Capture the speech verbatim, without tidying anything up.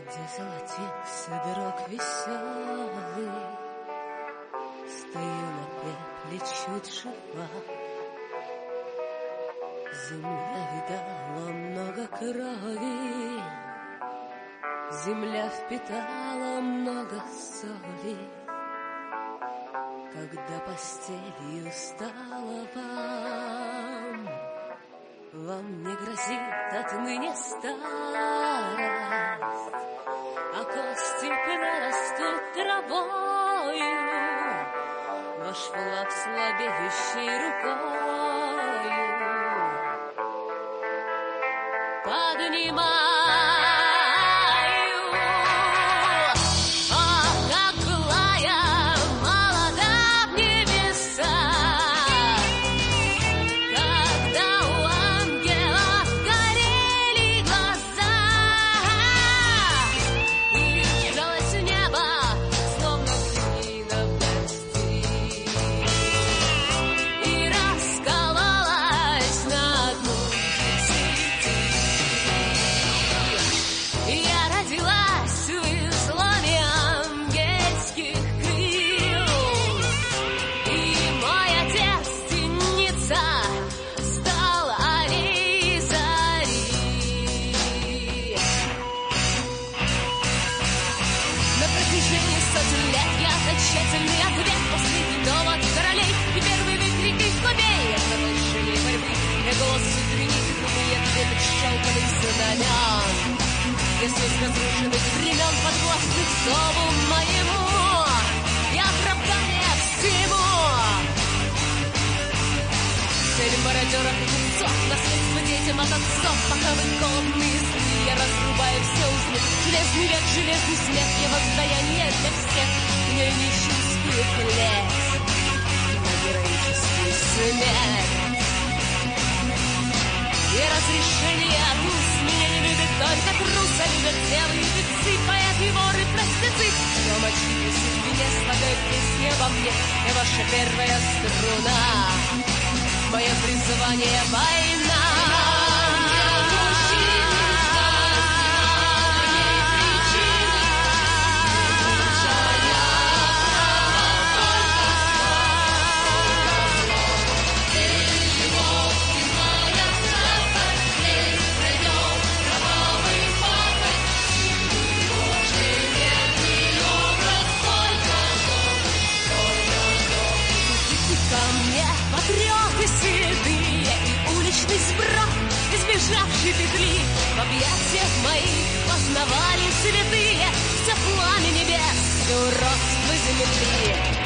Где золотился дорог веселый, стою на пепле чуть жива. Земля видала много крови, земля впитала много соли. Когда постелью стала вам, вам не грозит отныне старость, а кости прорастут травою, ваш флаг слабеющей рукою поднимаю. Тщательный ответ последний довод королей и первый выкрик их кубей. Это высшие борьбы, и голос утренних трубы ответит щелканных знамен. Если с разрушенных времен подвластных зову моему, я оправдание всему. Цель мародеров и купцов, наследство детям от отцов. Пока вы голодные и злые, я разрубаю все узлы. Железный век, железный смех, я воздаяние для всех. Не нищенскую плеть, но героическую смерть. И разрешение от уст меня не любит только трус, а любят девы и певцы, поэты, воры, простецы. Но мочи при судьбине слагают песни обо мне, и ваша первая струна, мое призвание — война. Избежавшие петли в объятиях моих познавали святые все пламя небес, все уродство земли.